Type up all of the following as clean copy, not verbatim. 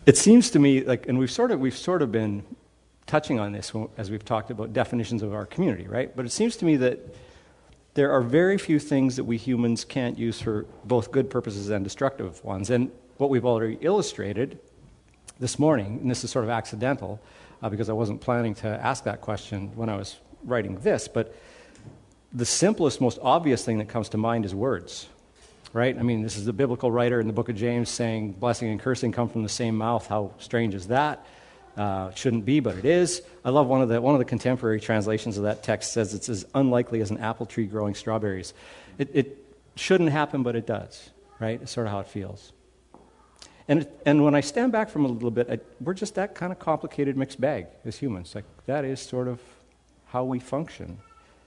It seems to me like, and we've sort of been touching on this as we've talked about definitions of our community, right? But it seems to me that there are very few things that we humans can't use for both good purposes and destructive ones. And what we've already illustrated this morning, and this is sort of accidental because I wasn't planning to ask that question when I was writing this, but the simplest, most obvious thing that comes to mind is words, right? I mean, this is the biblical writer in the book of James saying blessing and cursing come from the same mouth. How strange is that? Shouldn't be, but it is. I love one of the contemporary translations of that text says it's as unlikely as an apple tree growing strawberries. It shouldn't happen, but it does, right? It's sort of how it feels. And when I stand back from it a little bit, we're just that kind of complicated mixed bag as humans. Like, that is sort of how we function.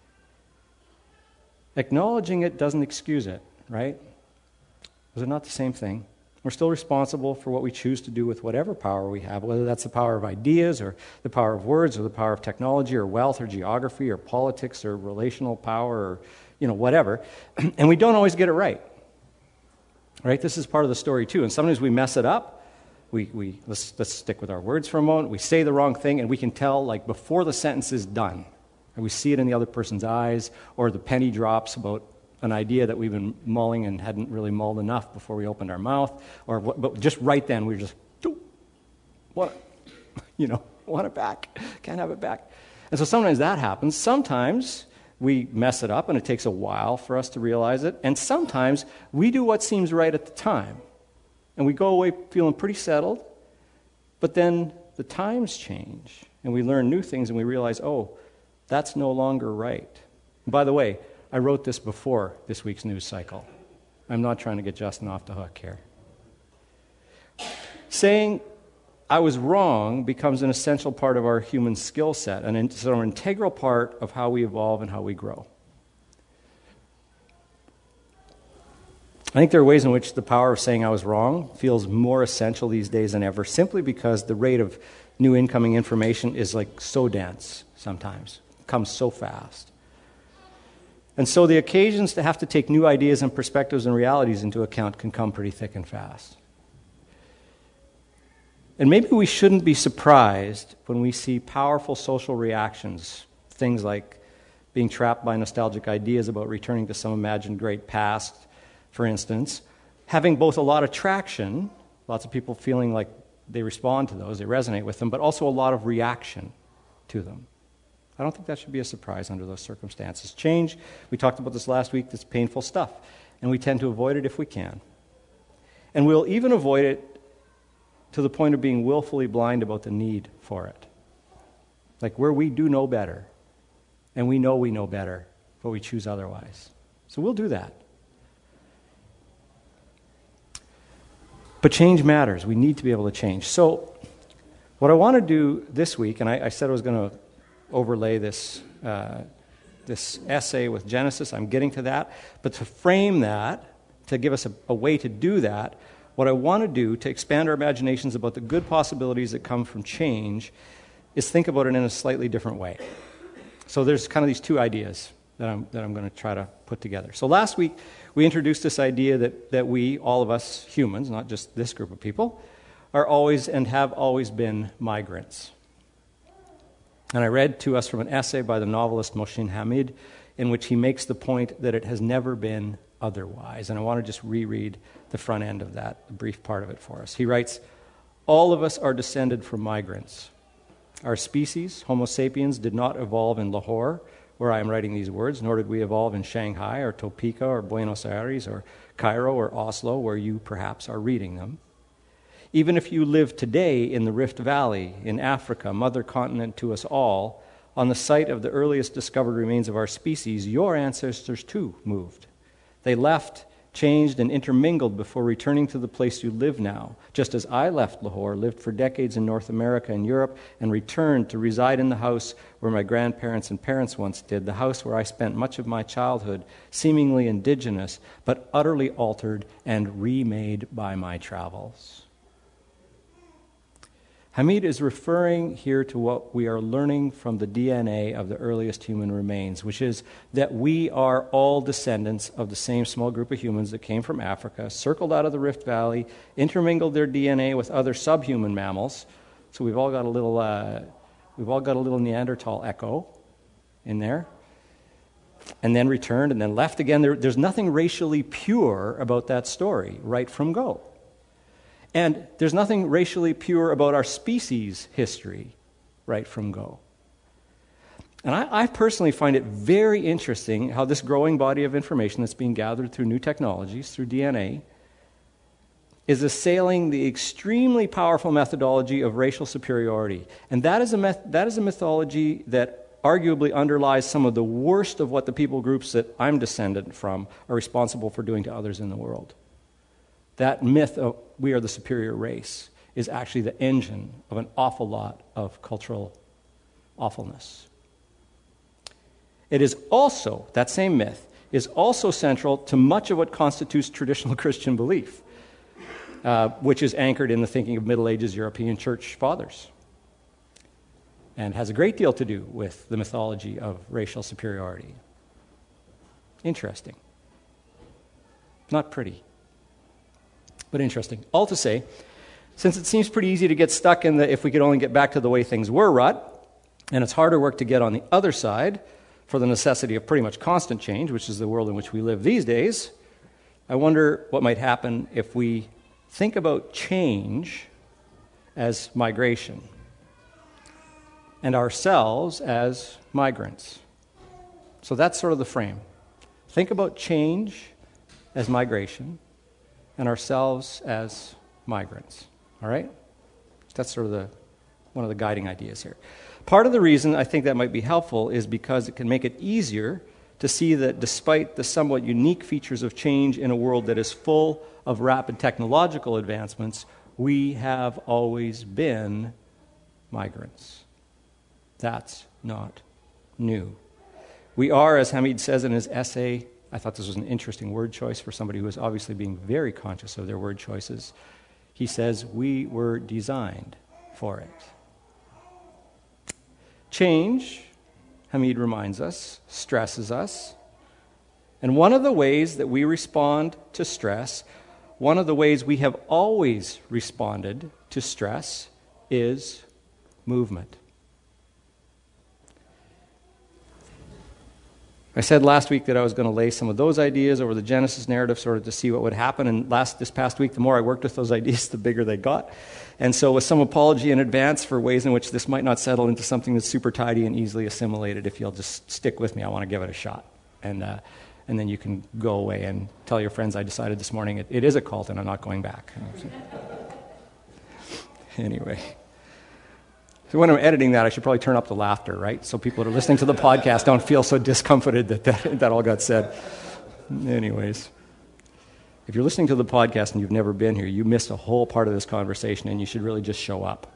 Acknowledging it doesn't excuse it, right? Those are not the same thing. We're still responsible for what we choose to do with whatever power we have, whether that's the power of ideas or the power of words or the power of technology or wealth or geography or politics or relational power or, whatever. And we don't always get it right. Right? This is part of the story too. And sometimes we mess it up. Let's stick with our words for a moment. We say the wrong thing and we can tell like before the sentence is done. And we see it in the other person's eyes, or the penny drops about an idea that we've been mulling and hadn't really mulled enough before we opened our mouth, but just right then we just want it back, can't have it back. And so sometimes that happens. Sometimes we mess it up and it takes a while for us to realize it, and sometimes we do what seems right at the time, and we go away feeling pretty settled, but then the times change, and we learn new things, and we realize, oh, that's no longer right. And by the way, I wrote this before this week's news cycle. I'm not trying to get Justin off the hook here. Saying I was wrong becomes an essential part of our human skill set, an sort of integral part of how we evolve and how we grow. I think there are ways in which the power of saying I was wrong feels more essential these days than ever, simply because the rate of new incoming information is like so dense sometimes, it comes so fast. And so the occasions to have to take new ideas and perspectives and realities into account can come pretty thick and fast. And maybe we shouldn't be surprised when we see powerful social reactions, things like being trapped by nostalgic ideas about returning to some imagined great past, for instance, having both a lot of traction, lots of people feeling like they respond to those, they resonate with them, but also a lot of reaction to them. I don't think that should be a surprise under those circumstances. Change, we talked about this last week, that's painful stuff, and we tend to avoid it if we can. And we'll even avoid it to the point of being willfully blind about the need for it. Like where we do know better, and we know better, but we choose otherwise. So we'll do that. But change matters. We need to be able to change. So what I want to do this week, and I said I was going to overlay this essay with Genesis. I'm getting to that. But to frame that, to give us a way to do that, what I want to do to expand our imaginations about the good possibilities that come from change is think about it in a slightly different way. So there's kind of these two ideas that I'm going to try to put together. So last week, we introduced this idea that we, all of us humans, not just this group of people, are always and have always been migrants. And I read to us from an essay by the novelist Mohsin Hamid in which he makes the point that it has never been otherwise. And I want to just reread the front end of that, the brief part of it for us. He writes, all of us are descended from migrants. Our species, Homo sapiens, did not evolve in Lahore, where I am writing these words, nor did we evolve in Shanghai or Topeka or Buenos Aires or Cairo or Oslo, where you perhaps are reading them. Even if you live today in the Rift Valley, in Africa, mother continent to us all, on the site of the earliest discovered remains of our species, your ancestors too moved. They left, changed, and intermingled before returning to the place you live now, just as I left Lahore, lived for decades in North America and Europe, and returned to reside in the house where my grandparents and parents once did, the house where I spent much of my childhood, seemingly indigenous, but utterly altered and remade by my travels. Hamid is referring here to what we are learning from the DNA of the earliest human remains, which is that we are all descendants of the same small group of humans that came from Africa, circled out of the Rift Valley, intermingled their DNA with other subhuman mammals. So we've all got a little Neanderthal echo in there, and then returned and then left again. There's nothing racially pure about that story right from go. And there's nothing racially pure about our species' history right from go. And I personally find it very interesting how this growing body of information that's being gathered through new technologies, through DNA, is assailing the extremely powerful methodology of racial superiority. And that is a mythology that arguably underlies some of the worst of what the people groups that I'm descendant from are responsible for doing to others in the world. That myth of we are the superior race is actually the engine of an awful lot of cultural awfulness. It is also, that same myth, is also central to much of what constitutes traditional Christian belief, which is anchored in the thinking of Middle Ages European church fathers, and has a great deal to do with the mythology of racial superiority. Interesting. Not pretty, but interesting. All to say, since it seems pretty easy to get stuck in the if we could only get back to the way things were rut, and it's harder work to get on the other side for the necessity of pretty much constant change, which is the world in which we live these days, I wonder what might happen if we think about change as migration and ourselves as migrants. So that's sort of the frame. Think about change as migration and ourselves as migrants. All right? That's sort of one of the guiding ideas here. Part of the reason I think that might be helpful is because it can make it easier to see that despite the somewhat unique features of change in a world that is full of rapid technological advancements, we have always been migrants. That's not new. We are, as Hamid says in his essay, I thought this was an interesting word choice for somebody who is obviously being very conscious of their word choices. He says, we were designed for it. Change, Hamid reminds us, stresses us. And one of the ways that we respond to stress, one of the ways we have always responded to stress, is movement. I said last week that I was going to lay some of those ideas over the Genesis narrative sort of to see what would happen, and this past week, the more I worked with those ideas, the bigger they got. And so with some apology in advance for ways in which this might not settle into something that's super tidy and easily assimilated, if you'll just stick with me, I want to give it a shot. And then you can go away and tell your friends I decided this morning it is a cult and I'm not going back. Anyway. So when I'm editing that, I should probably turn up the laughter, right? So people that are listening to the podcast don't feel so discomfited that all got said. Anyways, if you're listening to the podcast and you've never been here, you missed a whole part of this conversation and you should really just show up.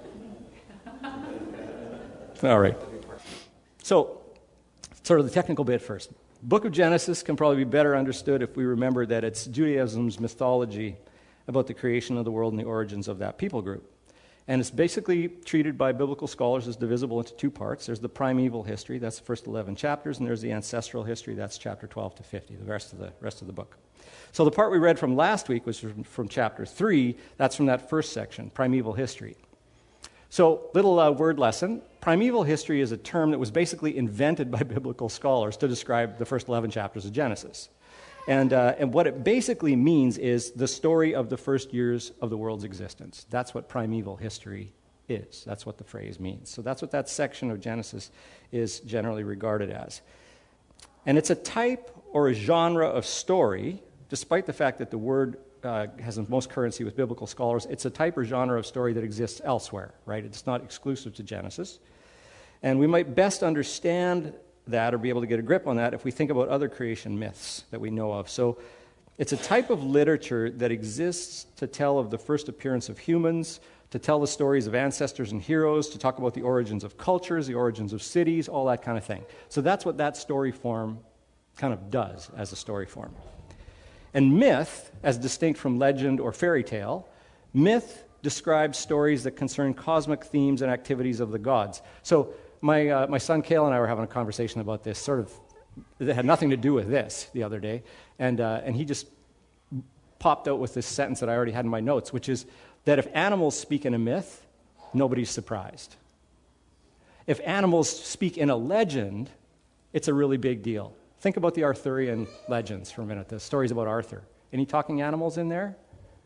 All right. So, sort of the technical bit first. Book of Genesis can probably be better understood if we remember that it's Judaism's mythology about the creation of the world and the origins of that people group. And it's basically treated by biblical scholars as divisible into two parts. There's the primeval history, that's the first 11 chapters, and there's the ancestral history, that's chapter 12 to 50, the rest of the book. So the part we read from last week was from chapter 3, that's from that first section, primeval history. So, little word lesson. Primeval history is a term that was basically invented by biblical scholars to describe the first 11 chapters of Genesis. And what it basically means is the story of the first years of the world's existence. That's what primeval history is. That's what the phrase means. So that's what that section of Genesis is generally regarded as. And it's a type or a genre of story, despite the fact that the word has the most currency with biblical scholars, it's a type or genre of story that exists elsewhere, right? It's not exclusive to Genesis. And we might best understand that or be able to get a grip on that if we think about other creation myths that we know of. So it's a type of literature that exists to tell of the first appearance of humans, to tell the stories of ancestors and heroes, to talk about the origins of cultures, the origins of cities, all that kind of thing. So that's what that story form kind of does as a story form. And myth, as distinct from legend or fairy tale, myth describes stories that concern cosmic themes and activities of the gods. So my son Cale and I were having a conversation about this, sort of, that had nothing to do with this the other day, and he just popped out with this sentence that I already had in my notes, which is that if animals speak in a myth, nobody's surprised. If animals speak in a legend, it's a really big deal. Think about the Arthurian legends for a minute, the stories about Arthur. Any talking animals in there?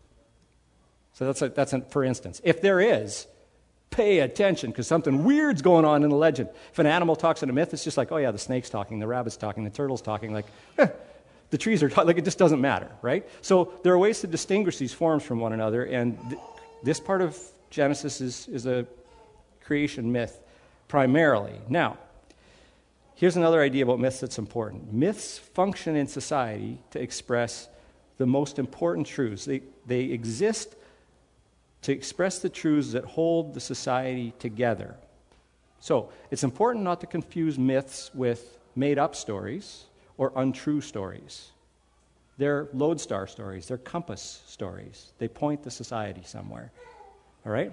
So that's for instance. If there is, pay attention, because something weird's going on in the legend. If an animal talks in a myth, it's just like, oh yeah, the snake's talking, the rabbit's talking, the turtle's talking, like, the trees are talking, like it just doesn't matter, right? So there are ways to distinguish these forms from one another, and this part of Genesis is a creation myth primarily. Now, here's another idea about myths that's important. Myths function in society to express the most important truths. They exist to express the truths that hold the society together. So it's important not to confuse myths with made-up stories or untrue stories. They're lodestar stories. They're compass stories. They point the society somewhere. All right?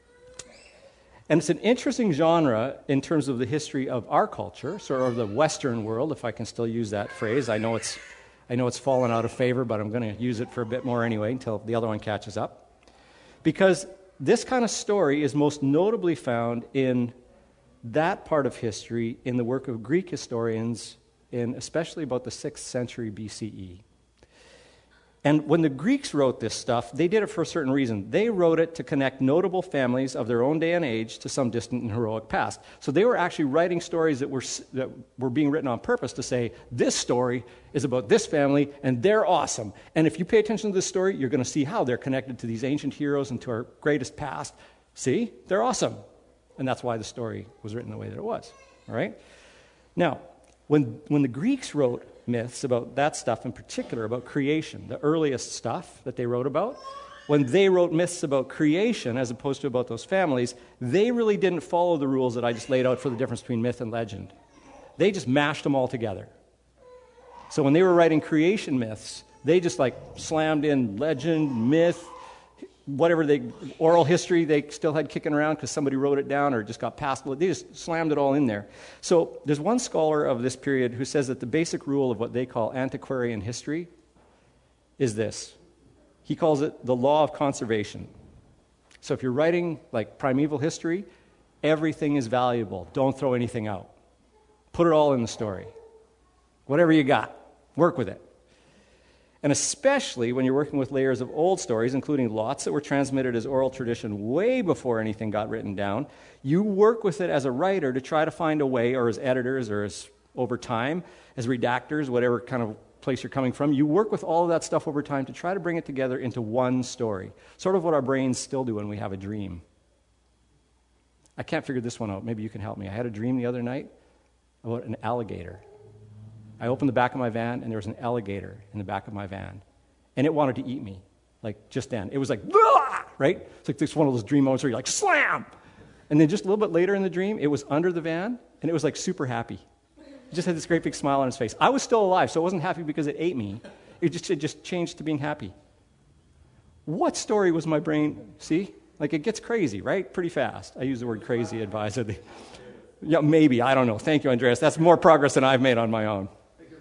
And it's an interesting genre in terms of the history of our culture, sort of the Western world, if I can still use that phrase. I know it's fallen out of favor, but I'm going to use it for a bit more anyway until the other one catches up. Because this kind of story is most notably found in that part of history in the work of Greek historians in especially about the 6th century BCE. And when the Greeks wrote this stuff, they did it for a certain reason. They wrote it to connect notable families of their own day and age to some distant and heroic past. So they were actually writing stories that were being written on purpose to say, this story is about this family, and they're awesome. And if you pay attention to this story, you're going to see how they're connected to these ancient heroes and to our greatest past. See? They're awesome. And that's why the story was written the way that it was. All right? Now, when the Greeks wrote myths about that stuff in particular, about creation, the earliest stuff that they wrote about, when they wrote myths about creation as opposed to about those families, they really didn't follow the rules that I just laid out for the difference between myth and legend. They just mashed them all together. So when they were writing creation myths, they just like slammed in legend, myth, whatever oral history they still had kicking around because somebody wrote it down or just got passed. They just slammed it all in there. So there's one scholar of this period who says that the basic rule of what they call antiquarian history is this. He calls it the law of conservation. So if you're writing like primeval history, everything is valuable. Don't throw anything out. Put it all in the story. Whatever you got, work with it. And especially when you're working with layers of old stories, including lots that were transmitted as oral tradition way before anything got written down, you work with it as a writer to try to find a way, or as editors, or as over time, as redactors, whatever kind of place you're coming from, you work with all of that stuff over time to try to bring it together into one story. Sort of what our brains still do when we have a dream. I can't figure this one out. Maybe you can help me. I had a dream the other night about an alligator. I opened the back of my van, and there was an alligator in the back of my van. And it wanted to eat me, like, just then. It was like, "Blah!" Right? It's like this one of those dream moments where you're like, slam! And then just a little bit later in the dream, it was under the van, and it was like super happy. It just had this great big smile on its face. I was still alive, so it wasn't happy because it ate me. It just changed to being happy. What story was my brain, see? Like, it gets crazy, right? Pretty fast. I use the word crazy advisedly. Yeah, maybe. I don't know. Thank you, Andreas. That's more progress than I've made on my own.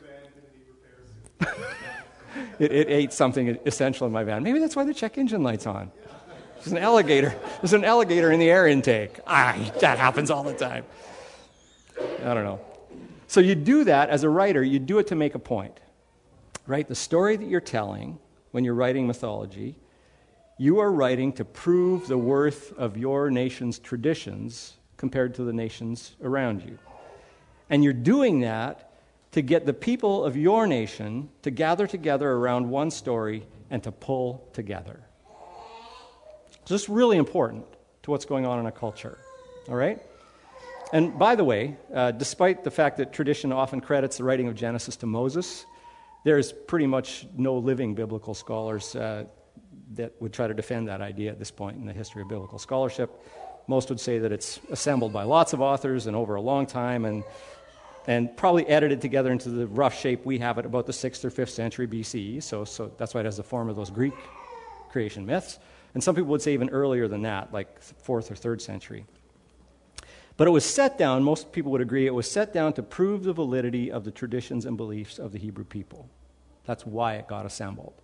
It ate something essential in my van. Maybe that's why the check engine light's on. There's an alligator. There's an alligator in the air intake. That happens all the time. I don't know. So you do that as a writer. You do it to make a point, right? The story that you're telling when you're writing mythology, you are writing to prove the worth of your nation's traditions compared to the nations around you. And you're doing that to get the people of your nation to gather together around one story and to pull together. So this is really important to what's going on in a culture, all right? And by the way, despite the fact that tradition often credits the writing of Genesis to Moses, there's pretty much no living biblical scholars that would try to defend that idea at this point in the history of biblical scholarship. Most would say that it's assembled by lots of authors and over a long time and probably edited together into the rough shape we have it about the 6th or 5th century BCE. So that's why it has the form of those Greek creation myths. And some people would say even earlier than that, like 4th or 3rd century. But it was set down, most people would agree, it was set down to prove the validity of the traditions and beliefs of the Hebrew people. That's why it got assembled.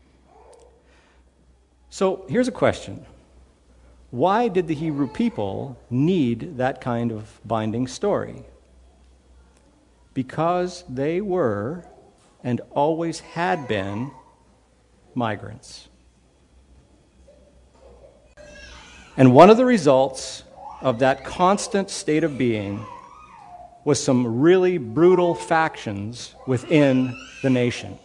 So here's a question. Why did the Hebrew people need that kind of binding story? Because they were, and always had been, migrants. And one of the results of that constant state of being was some really brutal factions within the nation.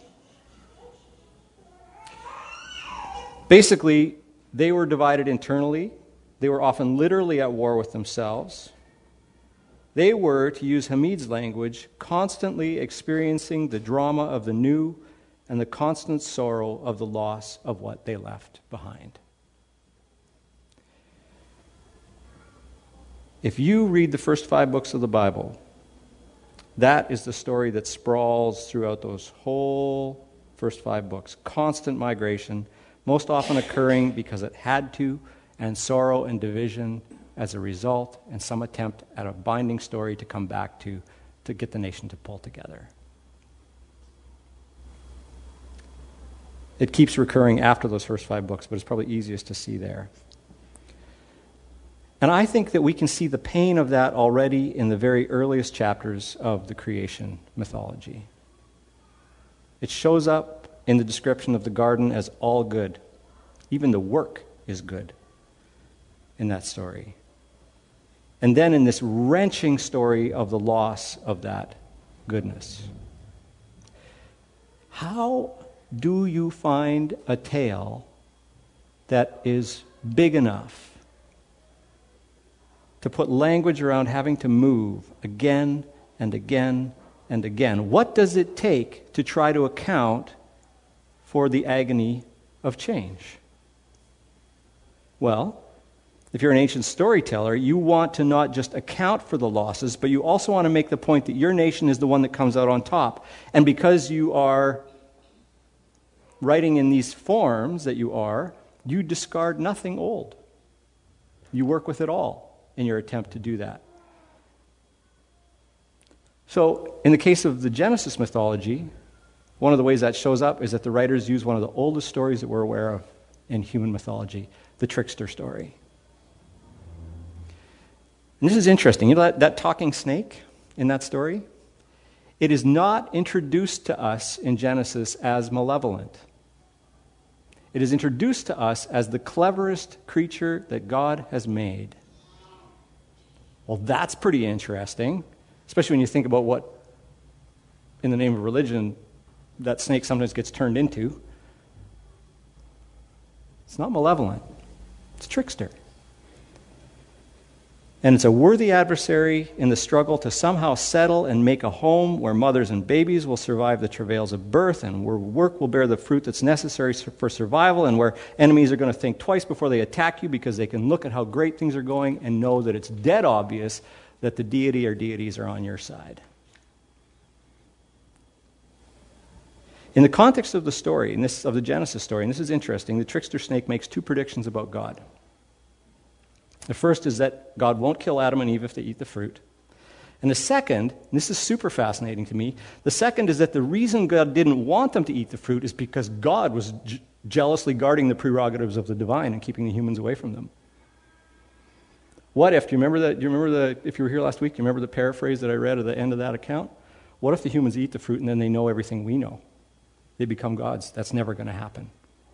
Basically, they were divided internally. They were often literally at war with themselves. They were, to use Hamid's language, constantly experiencing the drama of the new and the constant sorrow of the loss of what they left behind. If you read the first 5 books of the Bible, that is the story that sprawls throughout those whole first 5 books. Constant migration, most often occurring because it had to, and sorrow and division as a result, and some attempt at a binding story to come back to get the nation to pull together. It keeps recurring after those first 5 books, but it's probably easiest to see there. And I think that we can see the pain of that already in the very earliest chapters of the creation mythology. It shows up in the description of the garden as all good. Even the work is good in that story. And then in this wrenching story of the loss of that goodness. How do you find a tale that is big enough to put language around having to move again and again and again? What does it take to try to account for the agony of change? Well, if you're an ancient storyteller, you want to not just account for the losses, but you also want to make the point that your nation is the one that comes out on top. And because you are writing in these forms that you discard nothing old. You work with it all in your attempt to do that. So, in the case of the Genesis mythology, one of the ways that shows up is that the writers use one of the oldest stories that we're aware of in human mythology, the trickster story. And this is interesting. You know that talking snake in that story? It is not introduced to us in Genesis as malevolent. It is introduced to us as the cleverest creature that God has made. Well, that's pretty interesting, especially when you think about what, in the name of religion, that snake sometimes gets turned into. It's not malevolent. It's a trickster. And it's a worthy adversary in the struggle to somehow settle and make a home where mothers and babies will survive the travails of birth, and where work will bear the fruit that's necessary for survival, and where enemies are going to think twice before they attack you because they can look at how great things are going and know that it's dead obvious that the deity or deities are on your side. In the context of the story, of the Genesis story, and this is interesting, the trickster snake makes 2 predictions about God. The first is that God won't kill Adam and Eve if they eat the fruit. And the second, and this is super fascinating to me, the second is that the reason God didn't want them to eat the fruit is because God was jealously guarding the prerogatives of the divine and keeping the humans away from them. What if, do you remember if you were here last week, do you remember the paraphrase that I read at the end of that account? What if the humans eat the fruit and then they know everything we know? They become gods. That's never going to happen.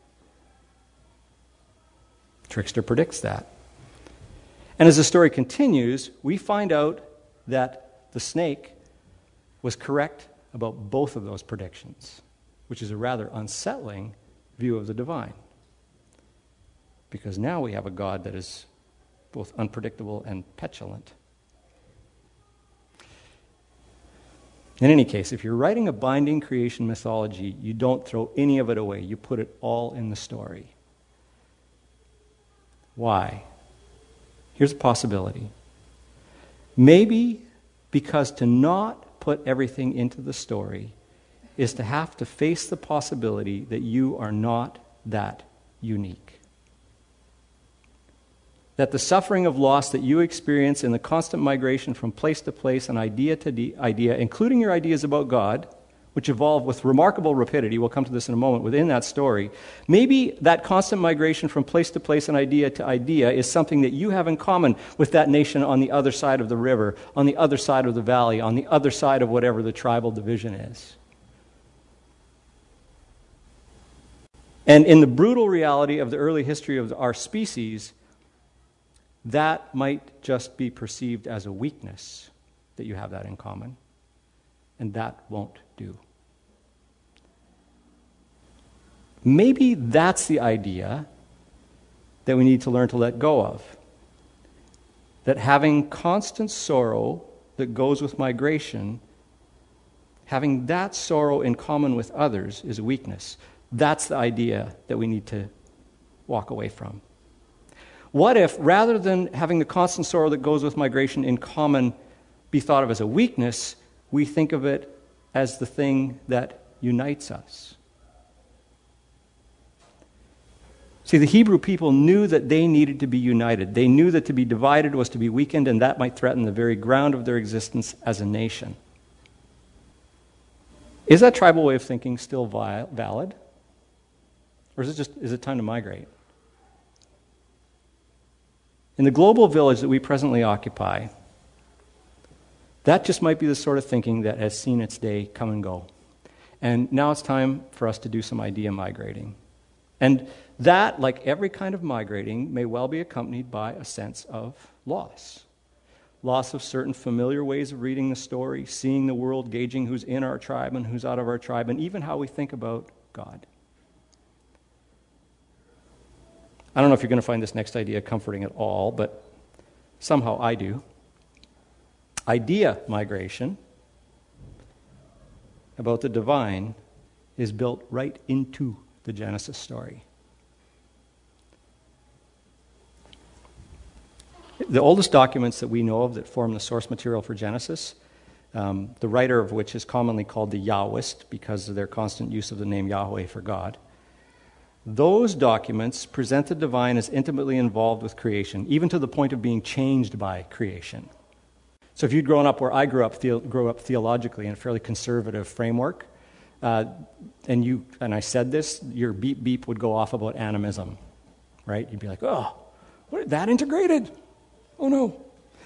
Trickster predicts that. And as the story continues, we find out that the snake was correct about both of those predictions, which is a rather unsettling view of the divine. Because now we have a God that is both unpredictable and petulant. In any case, if you're writing a binding creation mythology, you don't throw any of it away. You put it all in the story. Why? Here's a possibility. Maybe because to not put everything into the story is to have to face the possibility that you are not that unique. that the suffering of loss that you experience in the constant migration from place to place and idea to idea, including your ideas about God, which evolve with remarkable rapidity, we'll come to this in a moment, within that story, maybe that constant migration from place to place and idea to idea is something that you have in common with that nation on the other side of the river, on the other side of the valley, on the other side of whatever the tribal division is. And in the brutal reality of the early history of our species, that might just be perceived as a weakness that you have that in common. And that won't do. Maybe that's the idea that we need to learn to let go of. That having constant sorrow that goes with migration, having that sorrow in common with others is a weakness. That's the idea that we need to walk away from. What if, rather than having the constant sorrow that goes with migration in common be thought of as a weakness, we think of it as the thing that unites us? See, the Hebrew people knew that they needed to be united. They knew that to be divided was to be weakened, and that might threaten the very ground of their existence as a nation. Is that tribal way of thinking still valid? Or is it time to migrate? In the global village that we presently occupy, that just might be the sort of thinking that has seen its day come and go. And now it's time for us to do some idea migrating. And that, like every kind of migrating, may well be accompanied by a sense of loss. Loss of certain familiar ways of reading the story, seeing the world, gauging who's in our tribe and who's out of our tribe, and even how we think about God. I don't know if you're going to find this next idea comforting at all, but somehow I do. Idea migration about the divine is built right into the Genesis story. The oldest documents that we know of that form the source material for Genesis, the writer of which is commonly called the Yahwist because of their constant use of the name Yahweh for God, those documents present the divine as intimately involved with creation, even to the point of being changed by creation. So if you'd grown up where I grew up theologically in a fairly conservative framework, and I said this, your beep beep would go off about animism, right? You'd be like, oh, what, that integrated? Oh no.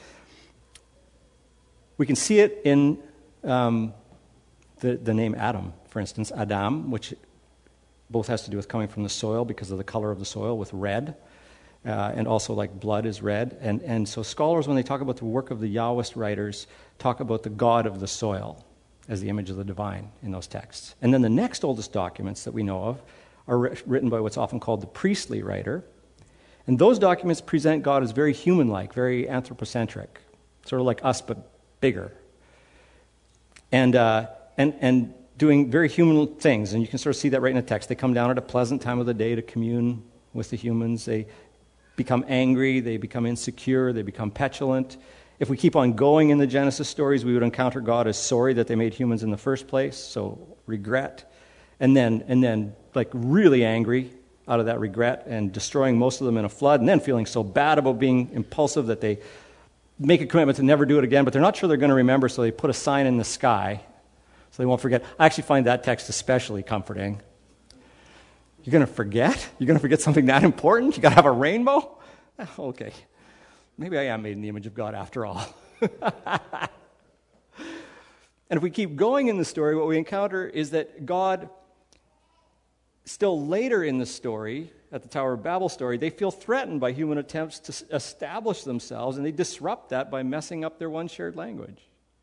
We can see it in the name Adam, for instance, Adam, which both has to do with coming from the soil because of the color of the soil with red, and also like blood is red. And so scholars, when they talk about the work of the Yahwist writers, talk about the God of the soil as the image of the divine in those texts. And then the next oldest documents that we know of are written by what's often called the priestly writer. And those documents present God as very human-like, very anthropocentric, sort of like us but bigger. And doing very human things, and you can sort of see that right in the text. They come down at a pleasant time of the day to commune with the humans. They become angry, they become insecure, they become petulant. If we keep on going in the Genesis stories, we would encounter God as sorry that they made humans in the first place, so regret. And then like really angry out of that regret and destroying most of them in a flood, and then feeling so bad about being impulsive that they make a commitment to never do it again, but they're not sure they're going to remember, so they put a sign in the sky so they won't forget. I actually find that text especially comforting. You're going to forget? You're going to forget something that important? You got to have a rainbow? Okay. Maybe I am made in the image of God after all. And if we keep going in the story, what we encounter is that God, still later in the story, at the Tower of Babel story, they feel threatened by human attempts to establish themselves, and they disrupt that by messing up their one shared language.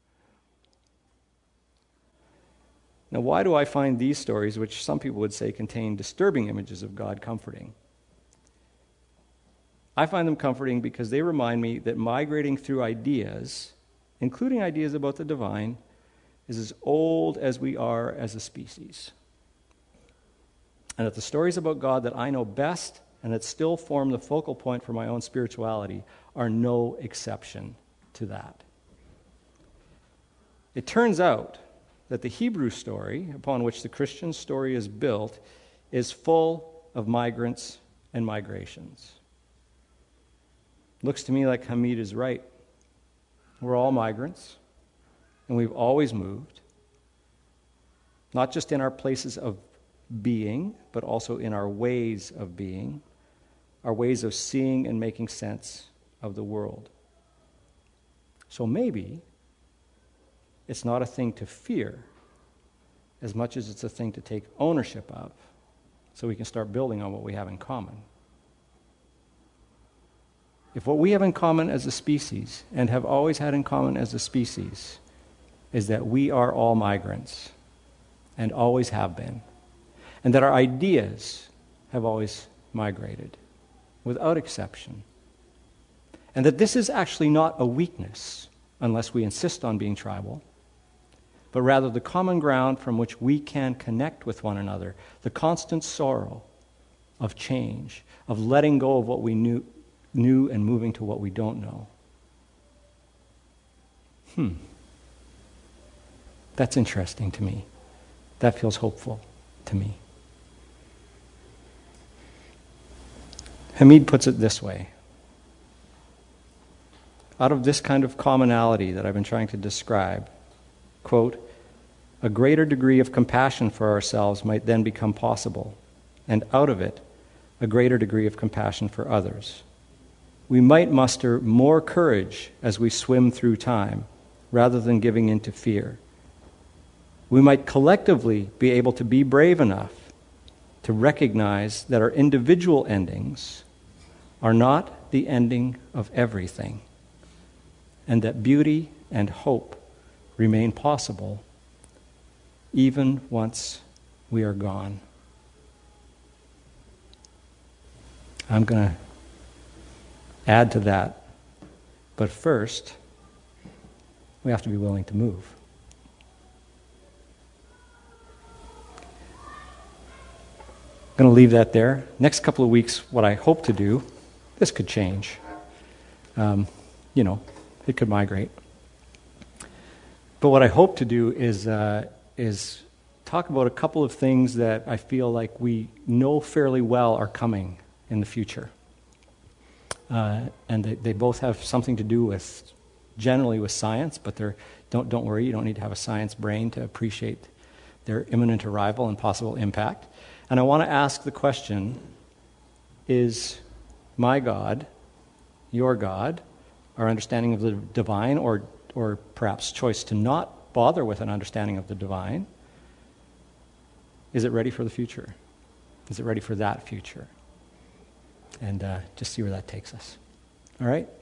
Now, why do I find these stories, which some people would say contain disturbing images of God, comforting? I find them comforting because they remind me that migrating through ideas, including ideas about the divine, is as old as we are as a species. And that the stories about God that I know best and that still form the focal point for my own spirituality are no exception to that. It turns out that the Hebrew story, upon which the Christian story is built, is full of migrants and migrations. Looks to me like Hamid is right. We're all migrants, and we've always moved, not just in our places of being, but also in our ways of being, our ways of seeing and making sense of the world. So maybe it's not a thing to fear as much as it's a thing to take ownership of, so we can start building on what we have in common. If what we have in common as a species, and have always had in common as a species, is that we are all migrants, and always have been, and that our ideas have always migrated, without exception, and that this is actually not a weakness, unless we insist on being tribal, but rather the common ground from which we can connect with one another, the constant sorrow of change, of letting go of what we knew and moving to what we don't know. That's interesting to me. That feels hopeful to me. Hamid puts it this way. Out of this kind of commonality that I've been trying to describe, quote, a greater degree of compassion for ourselves might then become possible, and out of it, a greater degree of compassion for others. We might muster more courage as we swim through time, rather than giving in to fear. We might collectively be able to be brave enough to recognize that our individual endings are not the ending of everything, and that beauty and hope remain possible even once we are gone. I'm going to add to that, but first, we have to be willing to move. I'm going to leave that there. Next couple of weeks, what I hope to do, this could change. It could migrate. But what I hope to do is talk about a couple of things that I feel like we know fairly well are coming in the future. And they both have something to do with, generally with science, but don't worry, you don't need to have a science brain to appreciate their imminent arrival and possible impact. And I want to ask the question, is my God, your God, our understanding of the divine, or perhaps choice to not bother with an understanding of the divine, is it ready for the future? Is it ready for that future? And just see where that takes us. All right?